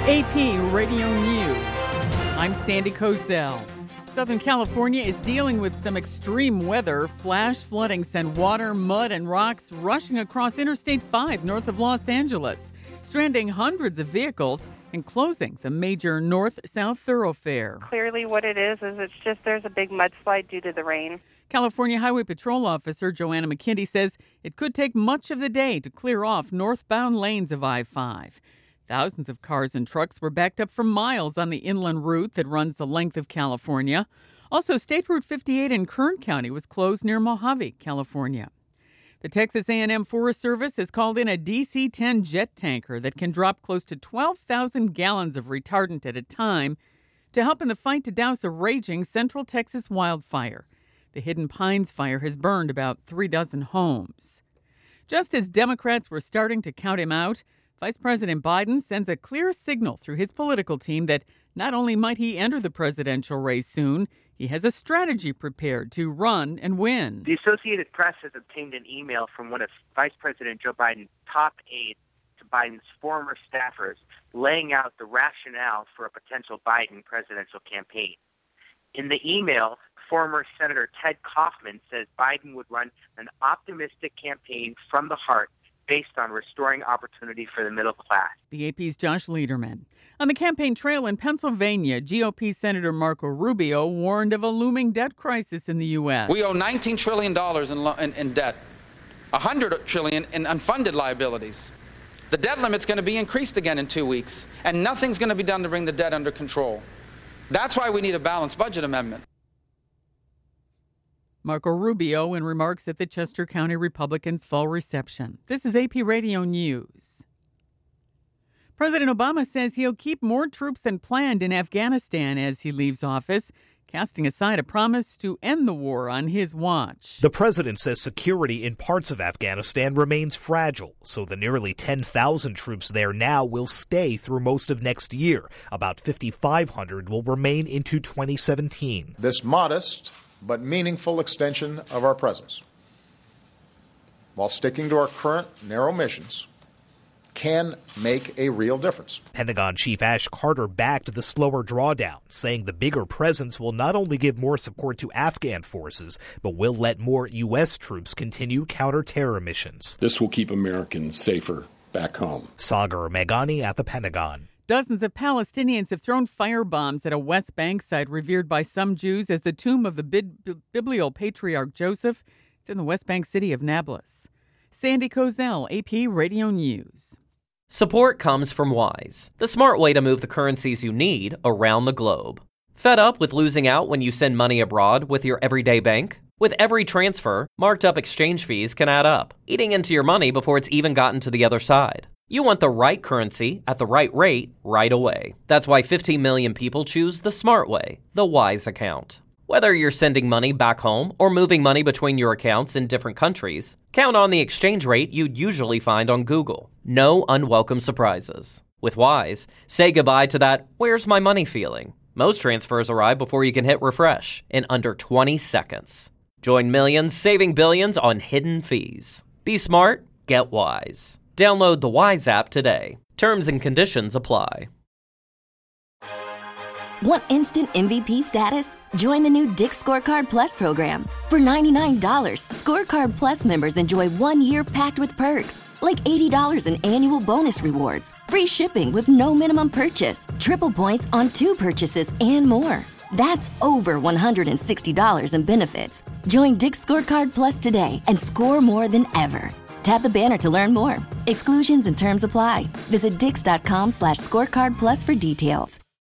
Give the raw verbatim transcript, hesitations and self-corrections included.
A P Radio News. I'm Sandy Kozel. Southern California is dealing with some extreme weather. Flash flooding sent water, mud, and rocks rushing across Interstate five north of Los Angeles, stranding hundreds of vehicles and closing the major north-south thoroughfare. Clearly what it is is it's just there's a big mudslide due to the rain. California Highway Patrol Officer Joanna McKinney says it could take much of the day to clear off northbound lanes of I five. Thousands of cars and trucks were backed up for miles on the inland route that runs the length of California. Also, State Route fifty-eight in Kern County was closed near Mojave, California. The Texas A and M Forest Service has called in a D C ten jet tanker that can drop close to twelve thousand gallons of retardant at a time to help in the fight to douse a raging Central Texas wildfire. The Hidden Pines fire has burned about three dozen homes. Just as Democrats were starting to count him out, Vice President Biden sends a clear signal through his political team that not only might he enter the presidential race soon, he has a strategy prepared to run and win. The Associated Press has obtained an email from one of Vice President Joe Biden's top aides to Biden's former staffers laying out the rationale for a potential Biden presidential campaign. In the email, former Senator Ted Kaufman says Biden would run an optimistic campaign from the heart based on restoring opportunity for the middle class. The A P's Josh Lederman. On the campaign trail in Pennsylvania, G O P Senator Marco Rubio warned of a looming debt crisis in the U S. We owe nineteen trillion dollars in, lo- in, in debt, one hundred trillion dollars in unfunded liabilities. The debt limit's going to be increased again in two weeks, and nothing's going to be done to bring the debt under control. That's why we need a balanced budget amendment. Marco Rubio in remarks at the Chester County Republicans' fall reception. This is A P Radio News. President Obama says he'll keep more troops than planned in Afghanistan as he leaves office, casting aside a promise to end the war on his watch. The president says security in parts of Afghanistan remains fragile, so the nearly ten thousand troops there now will stay through most of next year. About fifty-five hundred will remain into twenty seventeen. This modest but meaningful extension of our presence, while sticking to our current narrow missions, can make a real difference. Pentagon Chief Ash Carter backed the slower drawdown, saying the bigger presence will not only give more support to Afghan forces, but will let more U S troops continue counter-terror missions. This will keep Americans safer back home. Sagar Meghani at the Pentagon. Dozens of Palestinians have thrown firebombs at a West Bank site revered by some Jews as the tomb of the biblical patriarch Joseph. It's in the West Bank city of Nablus. Sandy Kozel, A P Radio News. Support comes from Wise, the smart way to move the currencies you need around the globe. Fed up with losing out when you send money abroad with your everyday bank? With every transfer, marked up exchange fees can add up, eating into your money before it's even gotten to the other side. You want the right currency at the right rate right away. That's why fifteen million people choose the smart way, the Wise account. Whether you're sending money back home or moving money between your accounts in different countries, count on the exchange rate you'd usually find on Google. No unwelcome surprises. With Wise, say goodbye to that "where's my money" feeling. Most transfers arrive before you can hit refresh in under twenty seconds. Join millions saving billions on hidden fees. Be smart, get Wise. Download the Wise app today. Terms and conditions apply. Want instant M V P status? Join the new Dick's Scorecard Plus program. For ninety-nine dollars, Scorecard Plus members enjoy one year packed with perks, like eighty dollars in annual bonus rewards, free shipping with no minimum purchase, triple points on two purchases, and more. That's over one hundred sixty dollars in benefits. Join Dick's Scorecard Plus today and score more than ever. Tap the banner to learn more. Exclusions and terms apply. Visit dix.com slash scorecard plus for details.